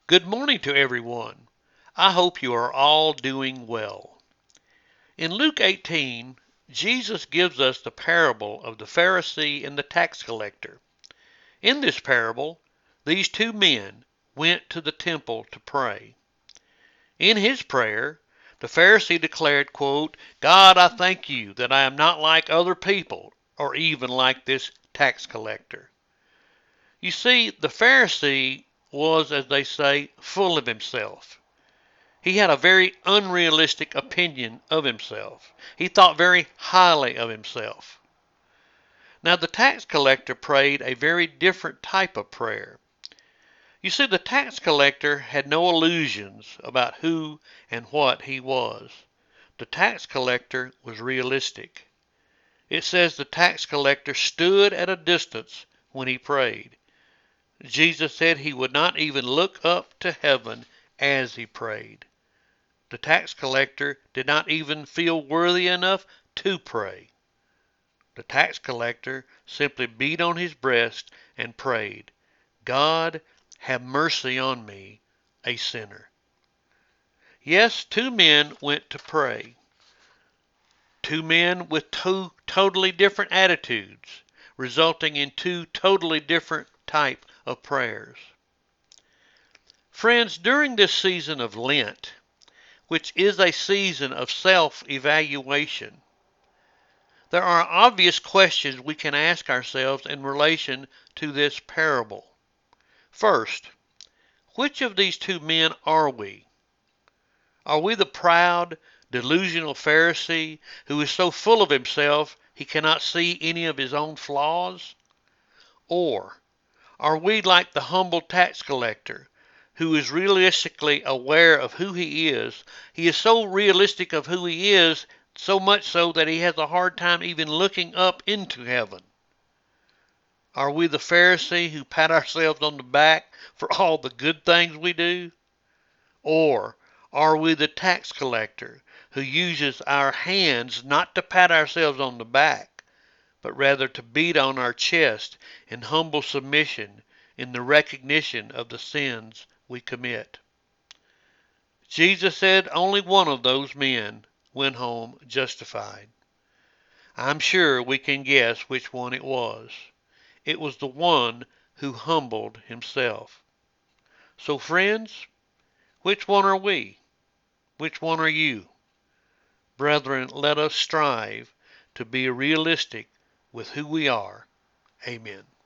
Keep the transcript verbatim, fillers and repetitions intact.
Good morning to everyone. I hope you are all doing well. In Luke eighteen, Jesus gives us the parable of the Pharisee and the tax collector. In this parable, these two men went to the temple to pray. In his prayer, the Pharisee declared, quote, "God, I thank you that I am not like other people or even like this tax collector." You see, the Pharisee was, as they say, full of himself. He had a very unrealistic opinion of himself. He thought very highly of himself. Now, the tax collector prayed a very different type of prayer. You see, the tax collector had no illusions about who and what he was. The tax collector was realistic. It says the tax collector stood at a distance when he prayed. Jesus said he would not even look up to heaven as he prayed. The tax collector did not even feel worthy enough to pray. The tax collector simply beat on his breast and prayed, "God, have mercy on me, a sinner." Yes, two men went to pray. Two men with two totally different attitudes, resulting in two totally different type of prayers. Friends, during this season of Lent, which is a season of self-evaluation, there are obvious questions we can ask ourselves in relation to this parable. First, which of these two men are we? Are we the proud, delusional Pharisee who is so full of himself he cannot see any of his own flaws? Or are we like the humble tax collector who is realistically aware of who he is? He is so realistic of who he is, so much so that he has a hard time even looking up into heaven. Are we the Pharisee who pat ourselves on the back for all the good things we do? Or are we the tax collector who uses our hands not to pat ourselves on the back, but rather to beat on our chest in humble submission in the recognition of the sins we commit? Jesus said only one of those men went home justified. I'm sure we can guess which one it was. It was the one who humbled himself. So friends, which one are we? Which one are you? Brethren, let us strive to be realistic with who we are. Amen.